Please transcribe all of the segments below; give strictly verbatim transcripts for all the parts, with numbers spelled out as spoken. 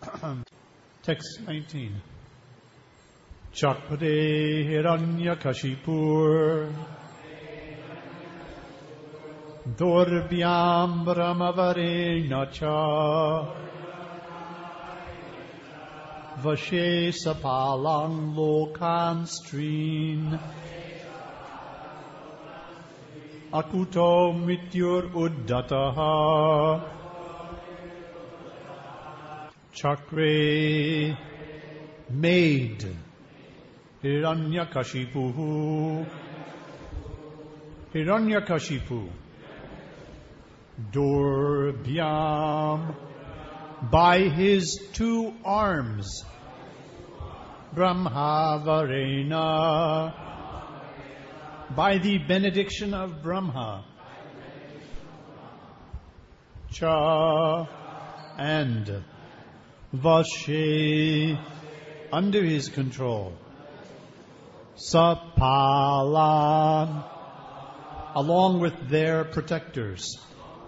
Text nineteen. Chakre Hiranyakashipur Durbhyam Brahmavarena cha Vashe Sapalang Lokan Streen Akuto Mityur Uddataha Chakre made Hiranyakashipu Hiranyakashipu Durbhyam by his two arms Brahmavarena by the benediction of Brahma Cha and Vashe under his control Sapalan along with their protectors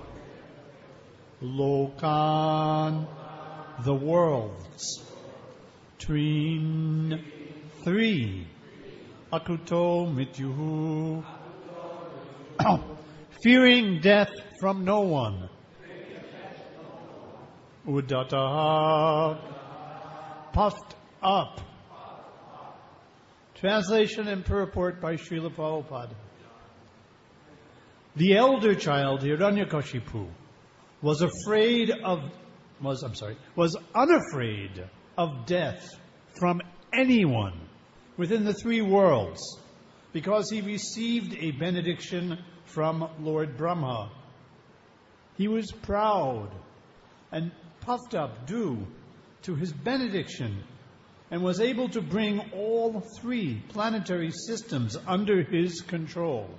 Lokan the worlds Tween three Akuto Mityuhu fearing death from no one Uddataha puffed up. Translation and purport by Srila Prabhupada. The elder child Hiranyakashipu was afraid of was I'm sorry was unafraid of death from anyone within the three worlds because he received a benediction from Lord Brahma. He was proud and puffed up due to his benediction and was able to bring all three planetary systems under his control.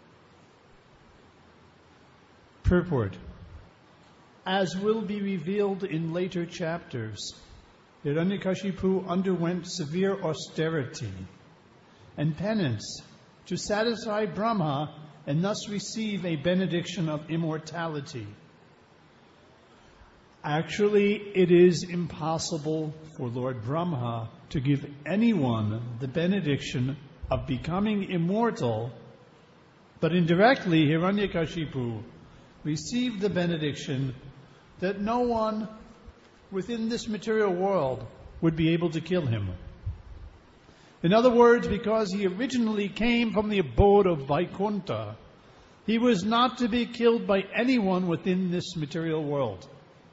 Purport. As will be revealed in later chapters, Hiranyakashipu underwent severe austerity and penance to satisfy Brahma and thus receive a benediction of immortality. Actually, it is impossible for Lord Brahma to give anyone the benediction of becoming immortal, but indirectly Hiranyakashipu received the benediction that no one within this material world would be able to kill him. In other words, because he originally came from the abode of Vaikuntha, he was not to be killed by anyone within this material world.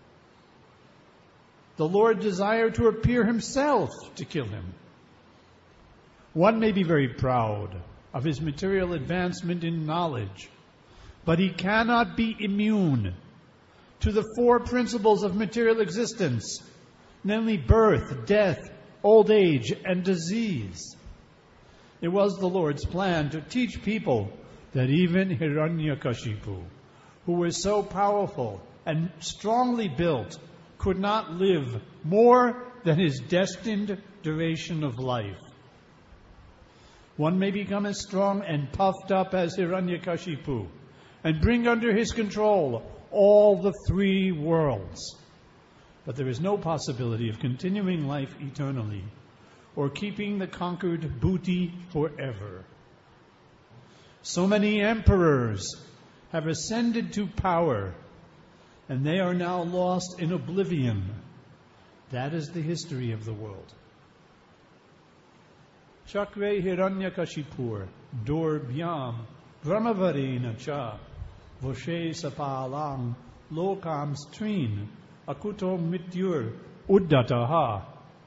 The Lord desired to appear himself to kill him. One may be very proud of his material advancement in knowledge, but he cannot be immune to the four principles of material existence, namely birth, death, old age, and disease. It was the Lord's plan to teach people that even Hiranyakashipu, who was so powerful and strongly built, could not live more than his destined duration of life. One may become as strong and puffed up as Hiranyakashipu and bring under his control all the three worlds. But there is no possibility of continuing life eternally or keeping the conquered booty forever. So many emperors have ascended to power, and they are now lost in oblivion. That is the history of the world. Chakre Hiranyakashipur Durbhyam Brahmavarena cha Vashe Sapalang Lokam Streen Akuto Mityur Uddataha.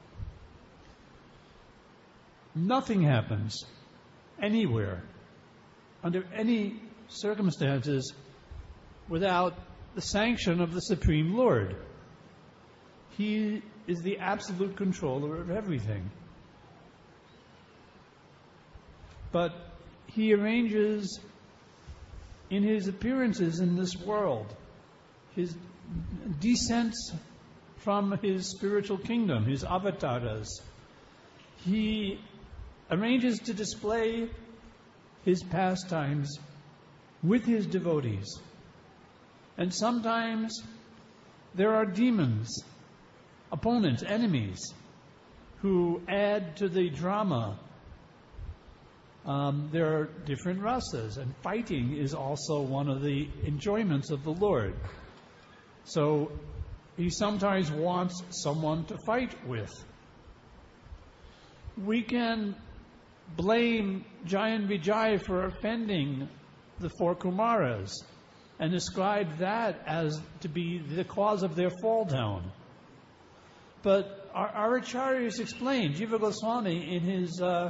Nothing happens anywhere, under any circumstances, without the sanction of the Supreme Lord. He is the absolute controller of everything. But he arranges in his appearances in this world, his descents from his spiritual kingdom, his avatars. He arranges to display his pastimes with his devotees. And sometimes there are demons opponents, enemies, who add to the drama. Um, there are different rasas, and fighting is also one of the enjoyments of the Lord. So he sometimes wants someone to fight with. We can blame Jayan Vijay for offending the four Kumaras and ascribe that as to be the cause of their fall down. But our, our acharyas explained, Jiva Goswami in his uh,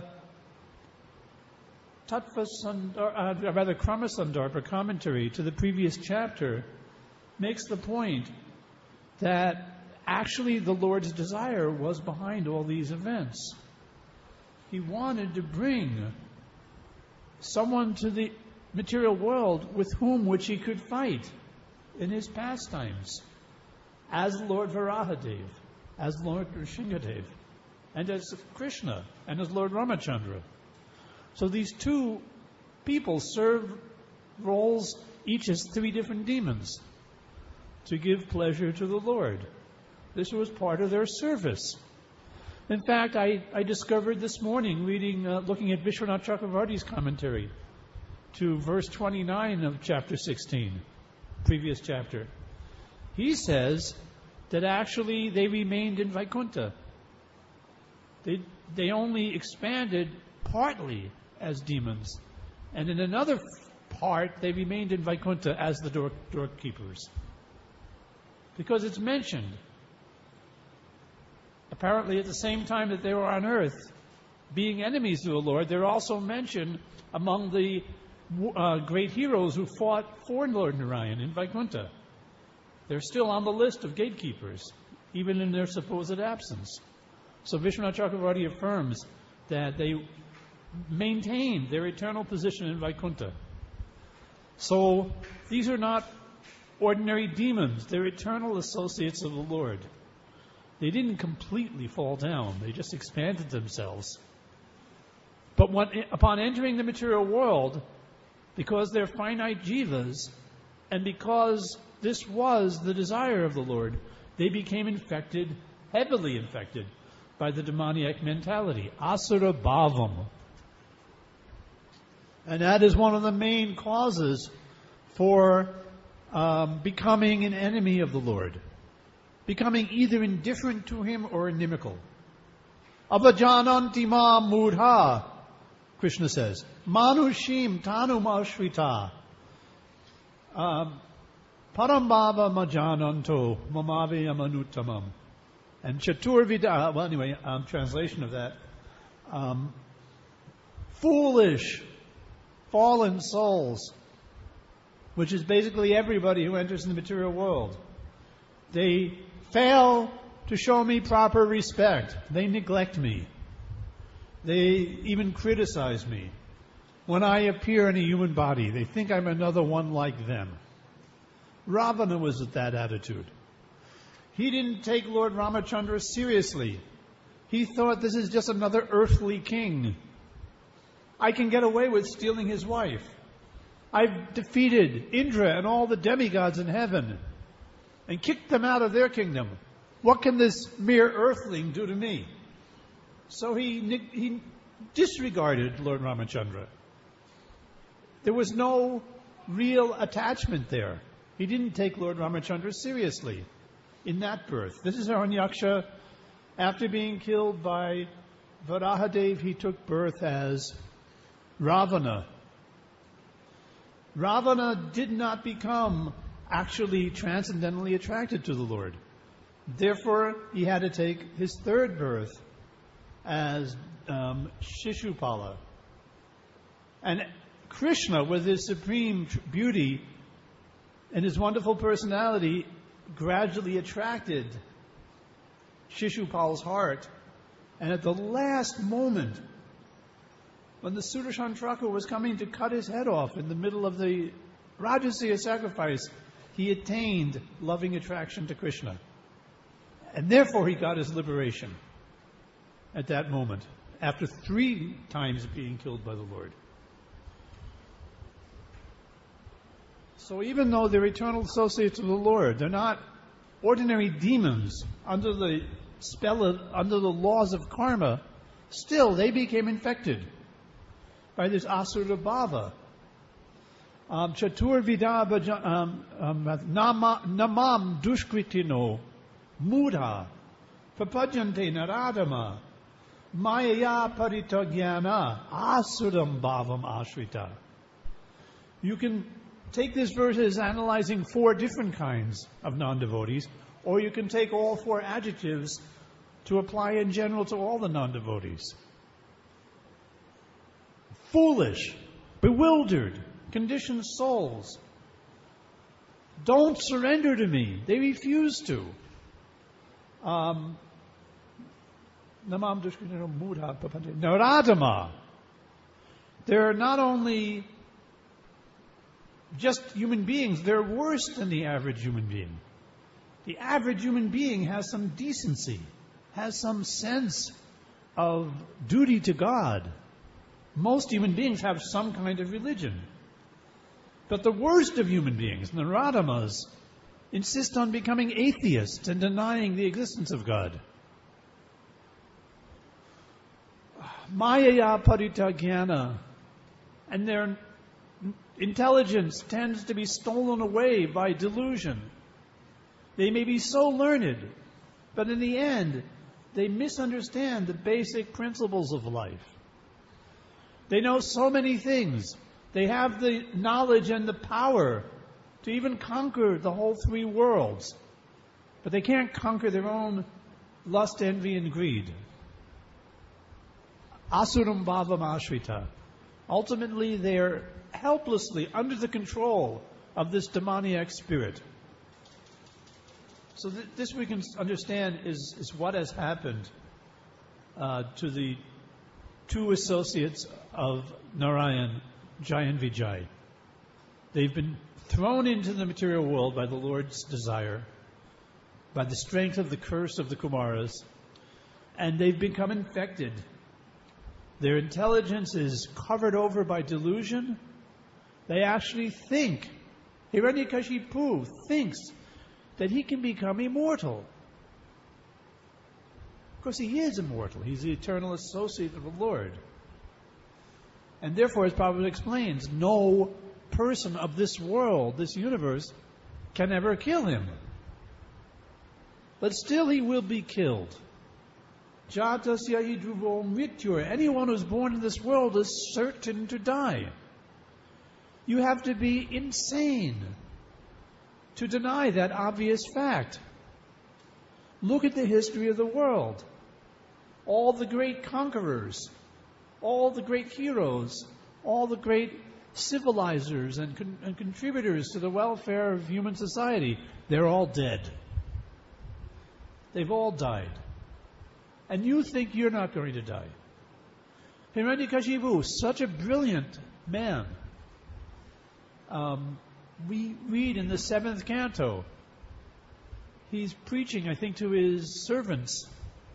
Tattva Sandar, uh, rather Krama Sandarbha commentary to the previous chapter, makes the point that actually the Lord's desire was behind all these events. He wanted to bring someone to the material world with whom which he could fight in his pastimes, as Lord Varahadev, as Lord Nrsingadev, and as Krishna, and as Lord Ramachandra. So these two people serve roles each as three different demons to give pleasure to the Lord. This was part of their service. In fact, I, I discovered this morning, reading, uh, looking at Vishwanath Chakravarti's commentary to verse twenty-nine of chapter sixteen, previous chapter. He says that actually they remained in Vaikuntha. They, they only expanded partly as demons, and in another part they remained in Vaikuntha as the door, doorkeepers. Because it's mentioned, apparently at the same time that they were on earth, being enemies to the Lord, they're also mentioned among the uh, great heroes who fought for Lord Narayan in Vaikuntha. They're still on the list of gatekeepers, even in their supposed absence. So Vishwanath Chakravarti affirms that they maintained their eternal position in Vaikuntha. So these are not ordinary demons. They're eternal associates of the Lord. They didn't completely fall down. They just expanded themselves. But when, upon entering the material world, because they're finite jivas, and because this was the desire of the Lord, they became infected, heavily infected, by the demoniac mentality, asura bhavam. And that is one of the main causes for um, becoming an enemy of the Lord. Becoming either indifferent to him or inimical. Avajananti ma mudha, Krishna says. Manushim tanum ashrita. Parambhava majananto mamavi amanuttamam. And Chaturvida, well anyway, um, translation of that. Um, foolish, fallen souls, which is basically everybody who enters in the material world. They fail to show me proper respect. They neglect me. They even criticize me. When I appear in a human body, they think I'm another one like them. Ravana was at that attitude. He didn't take Lord Ramachandra seriously. He thought this is just another earthly king. I can get away with stealing his wife. I've defeated Indra and all the demigods in heaven and kicked them out of their kingdom. What can this mere earthling do to me? So he, he disregarded Lord Ramachandra. There was no real attachment there. He didn't take Lord Ramachandra seriously in that birth. This is Hiranyaksha. After being killed by Varahadev, he took birth as Ravana. Ravana did not become actually transcendentally attracted to the Lord. Therefore, he had to take his third birth as um, Shishupala. And Krishna, with his supreme beauty and his wonderful personality, gradually attracted Shishupal's heart. And at the last moment, when the Sudarshan was coming to cut his head off in the middle of the Rajasuya sacrifice, he attained loving attraction to Krishna. And therefore he got his liberation at that moment, after three times being killed by the Lord. So even though they're eternal associates of the Lord, they're not ordinary demons under the spell of, under the laws of karma, still they became infected by this asura bhava. Um, Chatur vidabha um, um, namam dushkritino mudha papajante naradama mayaya paritagyana asuram bhavam ashrita. You can take this verse as analyzing four different kinds of non-devotees, or you can take all four adjectives to apply in general to all the non-devotees. Foolish, bewildered, conditioned souls don't surrender to me. They refuse to. Um, Naradama. They're not only just human beings, they're worse than the average human being. The average human being has some decency, has some sense of duty to God. Most human beings have some kind of religion. But the worst of human beings, Naradamas, insist on becoming atheists and denying the existence of God. Mayaya paritagyana, and their intelligence tends to be stolen away by delusion. They may be so learned, but in the end, they misunderstand the basic principles of life. They know so many things. They have the knowledge and the power to even conquer the whole three worlds. But they can't conquer their own lust, envy, and greed. Asuram bhavam ashrita. Ultimately, they are helplessly under the control of this demoniac spirit. So th- this we can understand is, is what has happened uh, to the two associates of Narayan, Jai and Vijay. They've been thrown into the material world by the Lord's desire, by the strength of the curse of the Kumaras, and they've become infected. Their intelligence is covered over by delusion. They actually think, Hiranyakashipu thinks that he can become immortal. Of course, he is immortal. He's the eternal associate of the Lord. And therefore, as Prabhupada explains, no person of this world, this universe, can ever kill him. But still he will be killed. Jatasya idruvo mrityur. Anyone who's born in this world is certain to die. You have to be insane to deny that obvious fact. Look at the history of the world. All the great conquerors, all the great heroes, all the great civilizers and, con- and contributors to the welfare of human society, they're all dead. They've all died. And you think you're not going to die. Hiranyakashipu, such a brilliant man. Um, we read in the seventh canto, he's preaching, I think, to his servants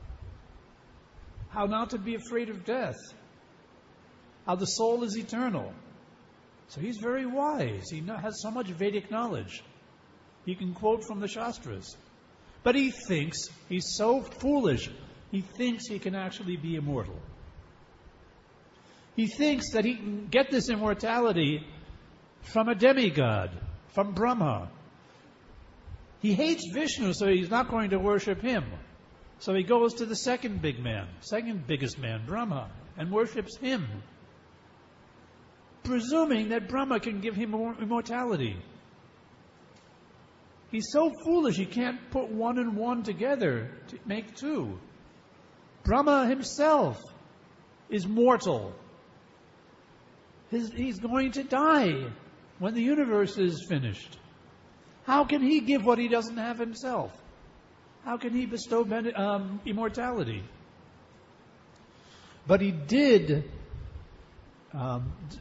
how not to be afraid of death, how the soul is eternal. So he's very wise. He has so much Vedic knowledge. He can quote from the Shastras. But he thinks, he's so foolish, he thinks he can actually be immortal. He thinks that he can get this immortality from a demigod, from Brahma. He hates Vishnu, so he's not going to worship him. So he goes to the second big man, second biggest man, Brahma, and worships him, presuming that Brahma can give him immortality. He's so foolish he can't put one and one together to make two. Brahma himself is mortal. His, he's going to die when the universe is finished. How can he give what he doesn't have himself? How can he bestow um, immortality? But he did. Um, d-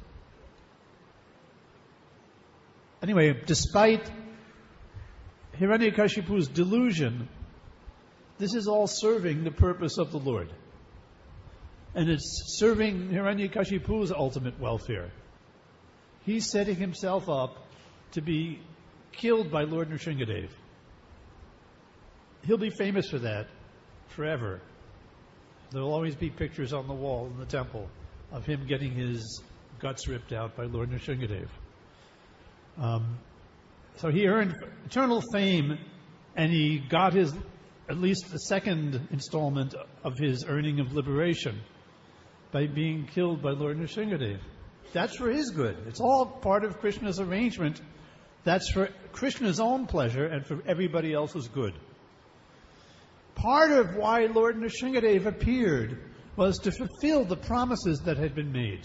anyway, despite Hiranyakashipu's delusion, this is all serving the purpose of the Lord. And it's serving Hiranyakashipu's ultimate welfare. He's setting himself up to be killed by Lord Nrsingadev. he'll be famous for that forever. There will always be pictures on the wall in the temple of him getting his guts ripped out by Lord Nrsingadev. Um, so he earned eternal fame, and he got his at least the second installment of his earning of liberation by being killed by Lord Nrsingadev. That's for his good. It's all part of Krishna's arrangement. That's for Krishna's own pleasure and for everybody else's good. Part of why Lord Nrsingadev appeared was to fulfill the promises that had been made.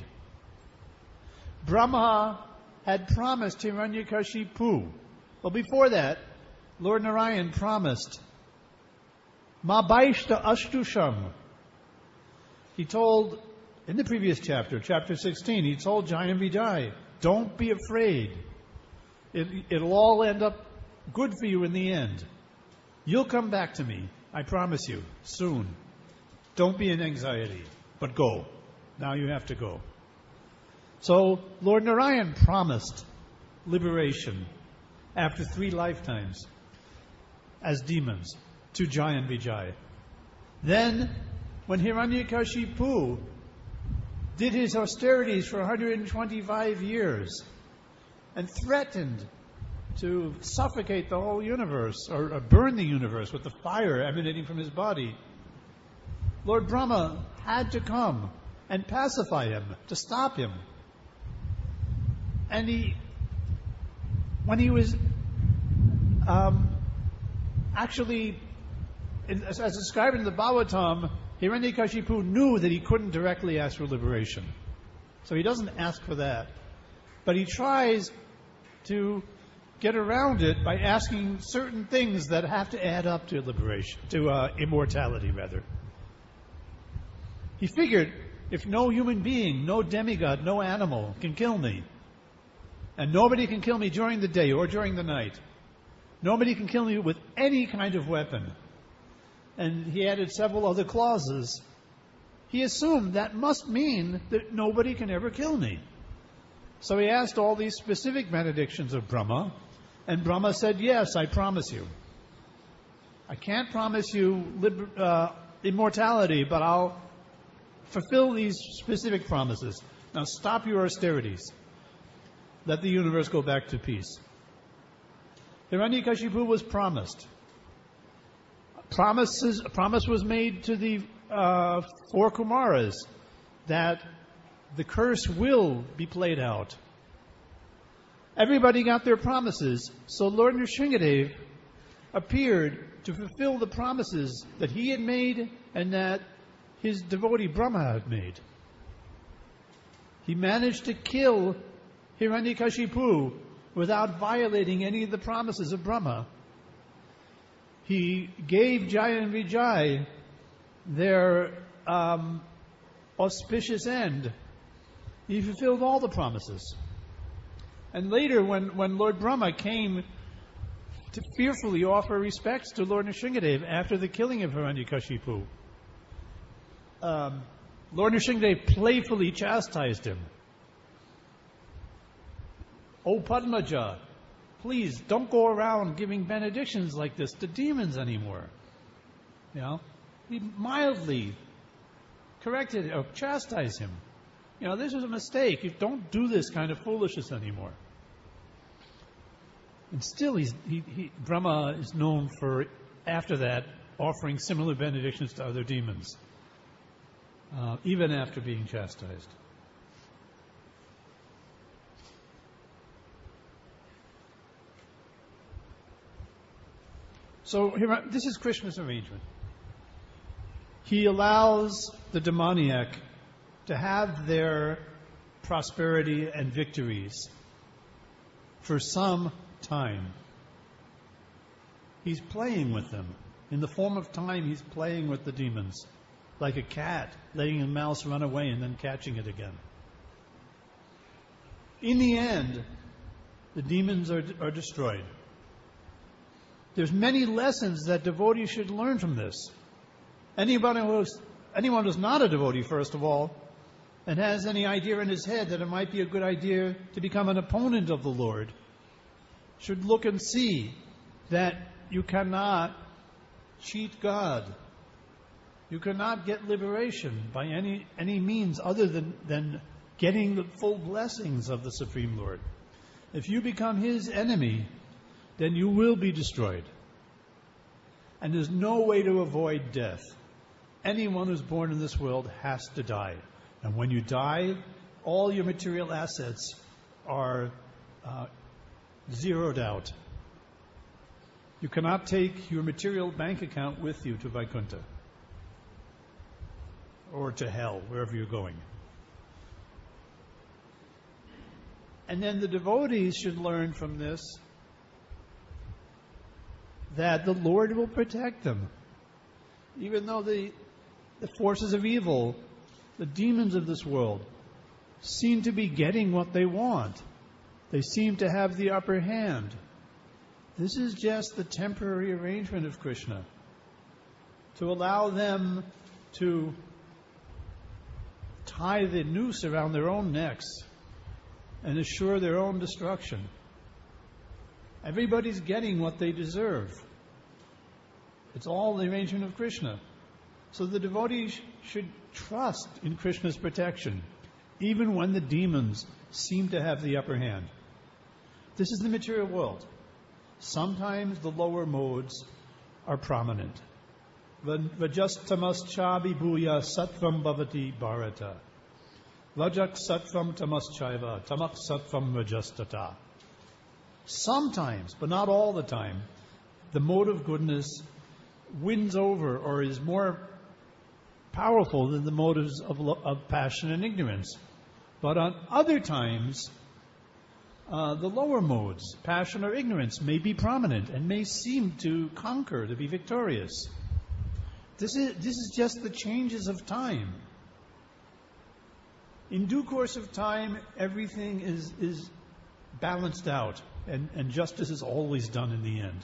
Brahma had promised Hiranyakashipu. Well, before that, Lord Narayan promised Ma Baishta Ashtusham. He told, in the previous chapter, chapter sixteen, he told Jaya and Vijay, don't be afraid. It, it'll all end up good for you in the end. You'll come back to me, I promise you, soon. Don't be in anxiety, but go. Now you have to go. So Lord Narayan promised liberation after three lifetimes as demons to Jaya and Vijay. Then, when Hiranyakashipu did his austerities for one hundred twenty-five years and threatened to suffocate the whole universe, or, or burn the universe with the fire emanating from his body, Lord Brahma had to come and pacify him, to stop him. And he, when he was um, actually, as, as described in the Bhagavatam, Hiranyakashipu knew that he couldn't directly ask for liberation. So he doesn't ask for that. But he tries to get around it by asking certain things that have to add up to liberation, to uh, immortality, rather. He figured, if no human being, no demigod, no animal can kill me, and nobody can kill me during the day or during the night, nobody can kill me with any kind of weapon, and he added several other clauses, he assumed that must mean that nobody can ever kill me. So he asked all these specific benedictions of Brahma, and Brahma said, yes, I promise you. I can't promise you liber- uh, immortality, but I'll fulfill these specific promises. Now stop your austerities. Let the universe go back to peace. Hiranyakashipu was promised. Promises, a promise was made to the uh, four Kumaras that the curse will be played out. Everybody got their promises, so Lord Nrsingadev appeared to fulfill the promises that he had made and that his devotee Brahma had made. He managed to kill Hiranyakashipu without violating any of the promises of Brahma. He gave Jaya and Vijay their um, auspicious end. He fulfilled all the promises. And later, when, when Lord Brahma came to fearfully offer respects to Lord Nrsingadev after the killing of Hiranyakashipu, um, Lord Nrsingadev playfully chastised him. "O Padmaja, please don't go around giving benedictions like this to demons anymore." You know, he mildly corrected or chastised him. You know, this was a mistake. You don't do this kind of foolishness anymore. And still, he's, he, he, Brahma is known for, after that, offering similar benedictions to other demons, uh, even after being chastised. So here, this is Krishna's arrangement. He allows the demoniac to have their prosperity and victories for some time. He's playing with them. In the form of time, he's playing with the demons, like a cat, letting a mouse run away and then catching it again. In the end, the demons are, are destroyed. There's many lessons that devotees should learn from this. Anybody who's, anyone who's not a devotee, first of all, and has any idea in his head that it might be a good idea to become an opponent of the Lord, should look and see that you cannot cheat God. You cannot get liberation by any, any means other than, than getting the full blessings of the Supreme Lord. If you become His enemy, then you will be destroyed. And there's no way to avoid death. Anyone who's born in this world has to die. And when you die, all your material assets are uh, zeroed out. You cannot take your material bank account with you to Vaikuntha or to hell, wherever you're going. And then the devotees should learn from this that the Lord will protect them. Even though the, the forces of evil, the demons of this world, seem to be getting what they want. They seem to have the upper hand. This is just the temporary arrangement of Krishna to allow them to tie the noose around their own necks and assure their own destruction. Everybody's getting what they deserve. It's all the arrangement of Krishna. So the devotees should trust in Krishna's protection, even when the demons seem to have the upper hand. This is the material world. Sometimes the lower modes are prominent. Vajastamaschabi bhuya sattvam bhavati bharata. Vajak sattvam tamaschaiva tamak sattvam vajastata. Sometimes, but not all the time, the mode of goodness wins over or is more powerful than the motives of, of passion and ignorance. But on other times, uh, the lower modes, passion or ignorance, may be prominent and may seem to conquer, to be victorious. This is, this is just the changes of time. In due course of time, everything is, is balanced out, and, and justice is always done in the end.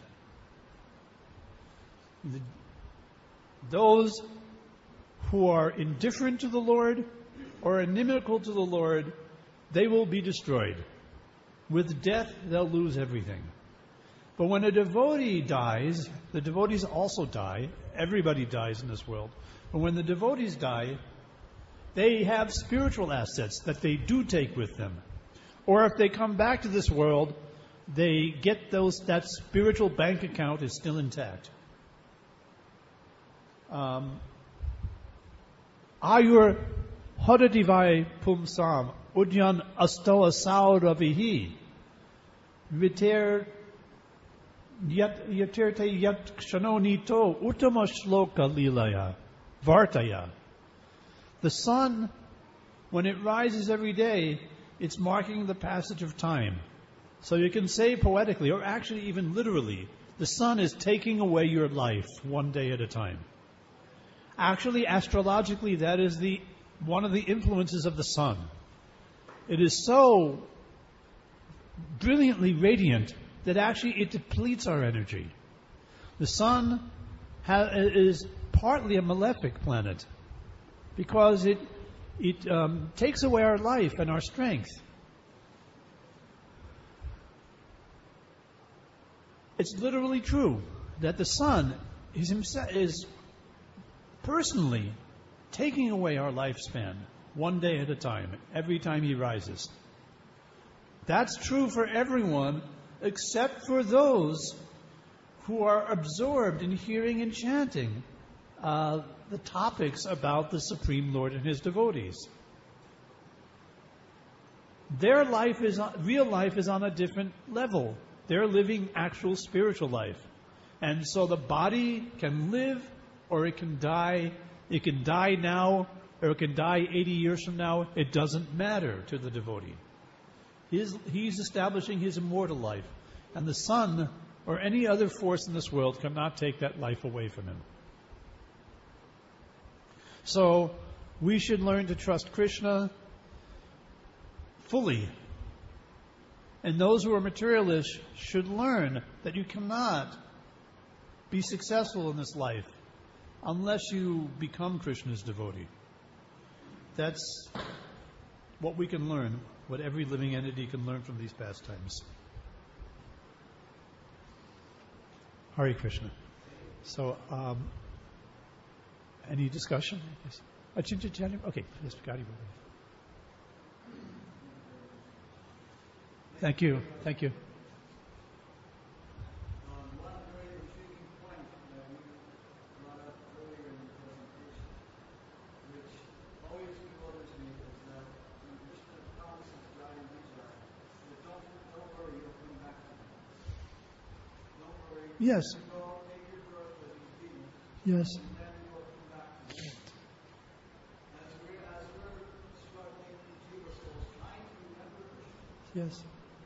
The, those who are indifferent to the Lord or inimical to the Lord, they will be destroyed. With death, they'll lose everything. But when a devotee dies, the devotees also die. Everybody dies in this world. But when the devotees die, they have spiritual assets that they do take with them. Or if they come back to this world, they get those, that spiritual bank account is still intact. Um, Ayur hodadivai pumsam udyan asto asau ravihi viter yat yaterte yat kshanonito uttama shloka lilaya vartaya. The sun, when it rises every day, it's marking the passage of time. So you can say poetically, or actually even literally, the sun is taking away your life one day at a time. Actually, astrologically, that is the one of the influences of the sun. It is so brilliantly radiant that actually it depletes our energy. The sun ha- is partly a malefic planet because it it um, takes away our life and our strength. It's literally true that the sun is himself is personally taking away our lifespan one day at a time, every time he rises. That's true for everyone except for those who are absorbed in hearing and chanting uh, the topics about the Supreme Lord and His devotees. Their life is, real life is on a different level. They're living actual spiritual life. And so the body can live or it can die. It can die now or it can die eighty years from now. It doesn't matter to the devotee. His, he's establishing his immortal life. And the sun or any other force in this world cannot take that life away from him. So we should learn to trust Krishna fully. And those who are materialists should learn that you cannot be successful in this life unless you become Krishna's devotee. That's what we can learn, what every living entity can learn from these pastimes. Hare Krishna. So, um, any discussion? Yes. Uh, Ch- Ch- Ch- Okay, yes, Gotti. Thank you. Thank you. Yes. Yes. Yes.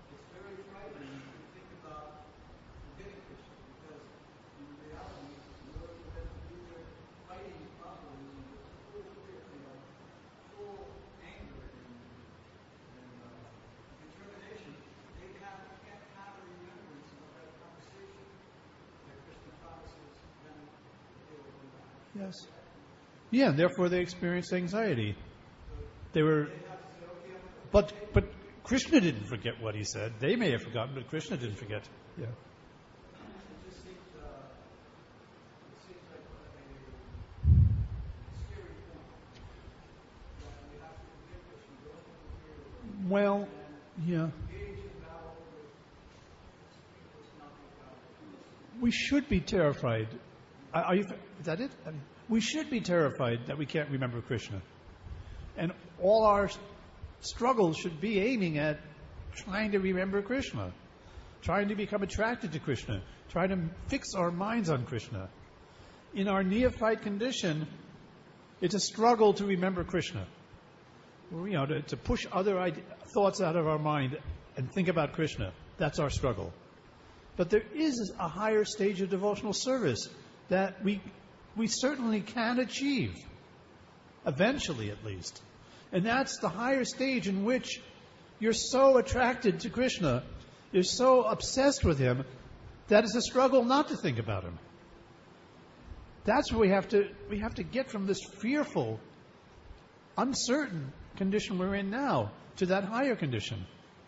Yes. Yeah, and therefore they experienced anxiety. They were, but but Krishna didn't forget what he said. They may have forgotten, but Krishna didn't forget. Yeah. Well, yeah. We should be terrified. Are are you? Is that it? I mean, we should be terrified that we can't remember Krishna, and all our struggles should be aiming at trying to remember Krishna, trying to become attracted to Krishna, trying to fix our minds on Krishna. In our neophyte condition, it's a struggle to remember Krishna. You know, to, to push other ide- thoughts out of our mind and think about Krishna. That's our struggle. But there is a higher stage of devotional service that we we certainly can achieve, eventually at least. And that's the higher stage in which you're so attracted to Krishna, you're so obsessed with him, that it's a struggle not to think about him. That's where we have to we have to get from this fearful, uncertain condition we're in now to that higher condition.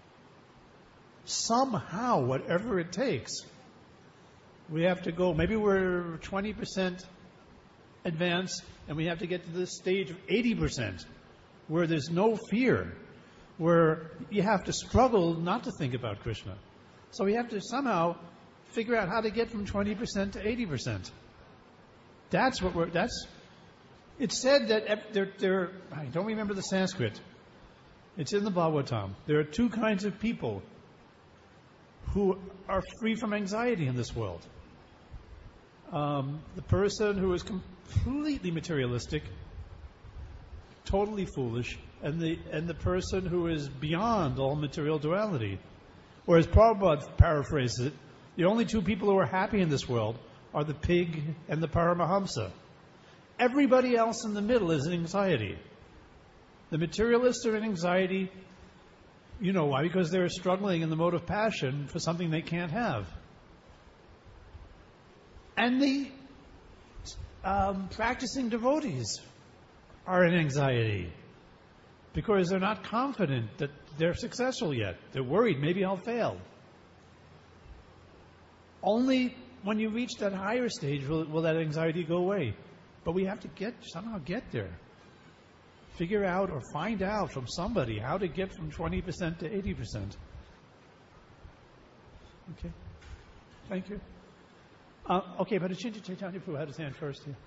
Somehow, whatever it takes, we have to go. Maybe we're twenty percent advanced, and we have to get to this stage of eighty percent, where there's no fear, where you have to struggle not to think about Krishna. So we have to somehow figure out how to get from twenty percent to eighty percent. That's what we're. That's. It's said that there. there I don't remember the Sanskrit. It's in the Bhagavatam. There are two kinds of people who are free from anxiety in this world. Um, the person who is completely materialistic, totally foolish, and the and the person who is beyond all material duality. Or as Prabhupada paraphrases it, the only two people who are happy in this world are the pig and the Paramahamsa. Everybody else in the middle is in anxiety. The materialists are in anxiety. You know why? Because they're struggling in the mode of passion for something they can't have. And the um, practicing devotees are in anxiety because they're not confident that they're successful yet. They're worried, maybe I'll fail. Only when you reach that higher stage will, will that anxiety go away. But we have to get somehow get there. Figure out or find out from somebody how to get from twenty percent to eighty percent. Okay. Thank you. Uh, okay, but Achinta Chaitanya Prabhu had his hand first here.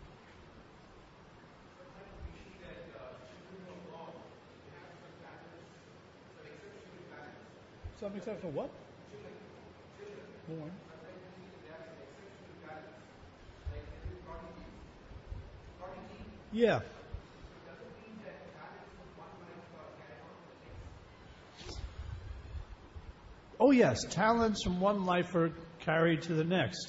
Some except for what? Born. Yeah. Oh yes, talents from one life are carried to the next.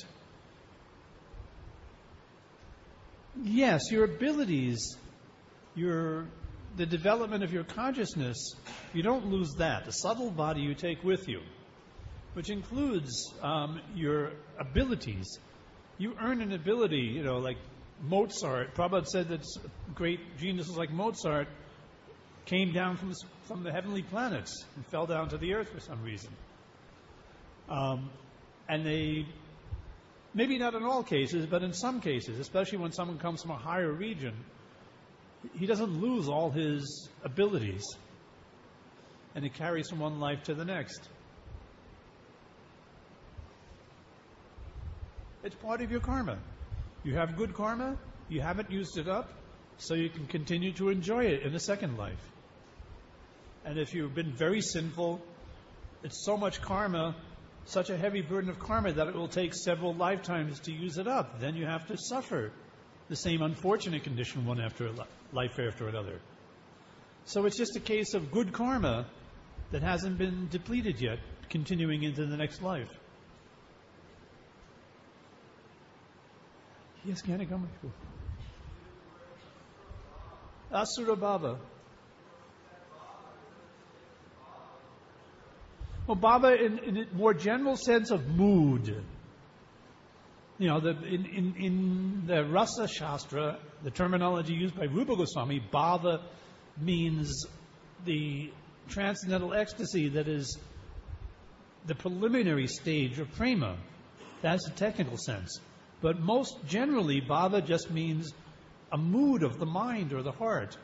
Yes, your abilities, your the development of your consciousness, you don't lose that. The subtle body you take with you, which includes um, your abilities. You earn an ability, you know, like Mozart. Prabhupada said that great geniuses like Mozart came down from the, from the heavenly planets and fell down to the earth for some reason. Um, and they Maybe not in all cases, but in some cases, especially when someone comes from a higher region, he doesn't lose all his abilities, and it carries from one life to the next. It's part of your karma. You have good karma, you haven't used it up, so you can continue to enjoy it in the second life. And if you've been very sinful, it's so much karma, such a heavy burden of karma, that it will take several lifetimes to use it up. Then you have to suffer the same unfortunate condition one after a li- life after another. So it's just a case of good karma that hasn't been depleted yet, continuing into the next life. Yes, can I come? Asura Bhava. Well, Bhava, in, in a more general sense of mood. You know, the, in, in, in the Rasa Shastra, the terminology used by Rupa Goswami, Bhava means the transcendental ecstasy that is the preliminary stage of prema. That's a technical sense. But most generally, bhava just means a mood of the mind or the heart.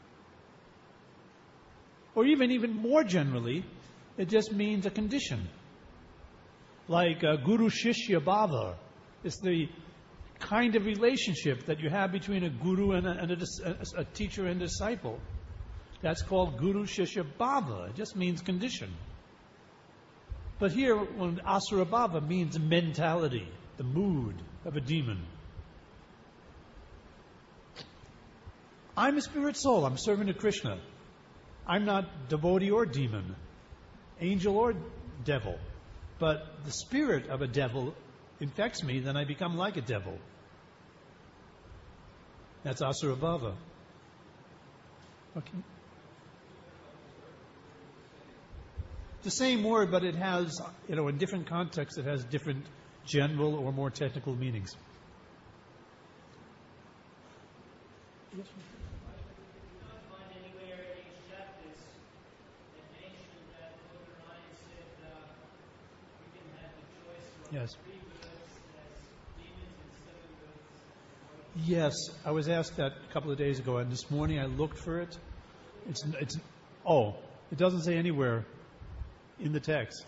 Or even, even more generally, it just means a condition. Like uh, Guru Shishya Bhava. It's the kind of relationship that you have between a guru and a, and a, a, a teacher and a disciple. That's called Guru Shishya Bhava. It just means condition. But here, when Asura Bhava means mentality, the mood of a demon. I'm a spirit soul. I'm serving to Krishna. I'm not devotee or demon, angel or devil. But the spirit of a devil infects me, then I become like a devil. That's Asura Bhava. Okay. The same word, but it has, you know, in different contexts, it has different general or more technical meanings. Yes, sir. Yes. Yes, I was asked that a couple of days ago, and this morning I looked for it. It's, it's, oh, it doesn't say anywhere in the text.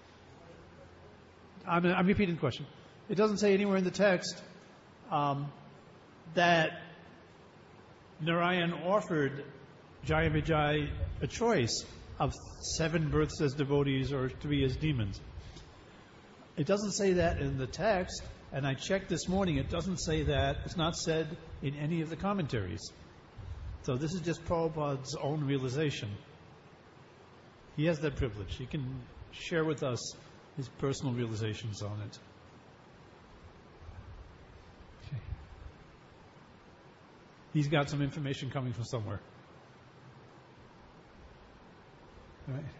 I'm, I'm repeating the question. It doesn't say anywhere in the text um, that Narayan offered Jaya Vijay a choice of seven births as devotees or three as demons. It doesn't say that in the text, and I checked this morning, it doesn't say that. It's not said in any of the commentaries. So this is just Prabhupada's own realization. He has that privilege. He can share with us his personal realizations on it. Okay. He's got some information coming from somewhere. All right.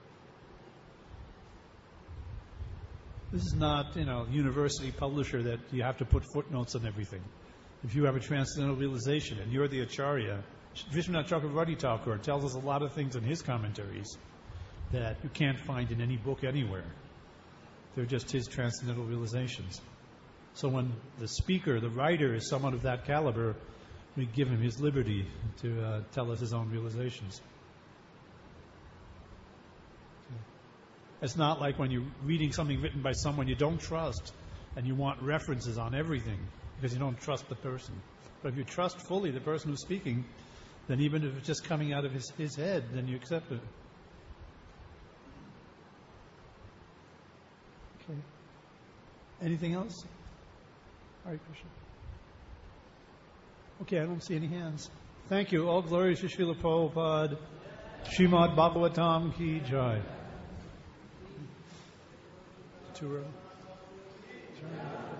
This is not, you know, university publisher that you have to put footnotes on everything. If you have a transcendental realization and you're the Acharya, Vishwanath Chakravarti Thakur tells us a lot of things in his commentaries that you can't find in any book anywhere. They're just his transcendental realizations. So when the speaker, the writer, is someone of that caliber, we give him his liberty to uh, tell us his own realizations. It's not like when you're reading something written by someone you don't trust and you want references on everything because you don't trust the person. But if you trust fully the person who's speaking, then even if it's just coming out of his, his head, then you accept it. Okay. Anything else? Hare Krishna. Okay, I don't see any hands. Thank you. All glory to Srila Prabhupada. Srimad Bhagavatam Ki Jai. Too early.